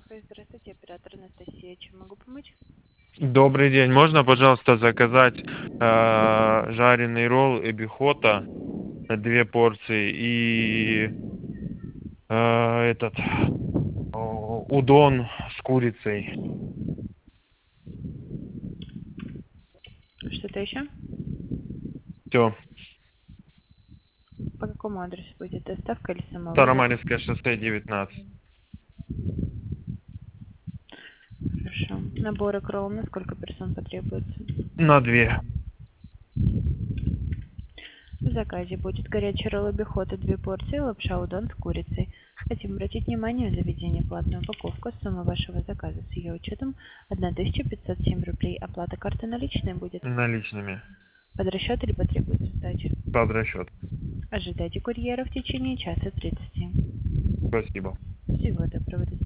Кафе. Здравствуйте, оператор Анастасия. Чем могу помочь? Добрый день. Можно, пожалуйста, заказать жареный ролл эбихота, 2 порции и удон с курицей. Что-то еще? Все. По какому адресу будет доставка или самовывоз? Старомаринское шоссе 19. Хорошо. Наборы кролл на сколько персон потребуется? На 2. В заказе будет горячий ролл бихота 2 порции, лапша удон с курицей. Хотим обратить внимание на заведение платную упаковку. Сумма вашего заказа с ее учетом 1507 рублей. Оплата карты наличной будет. Наличными. Под расчет или потребуется сдача? Под расчет. Ожидайте курьера в течение часа 30. Спасибо. Всего доброго. До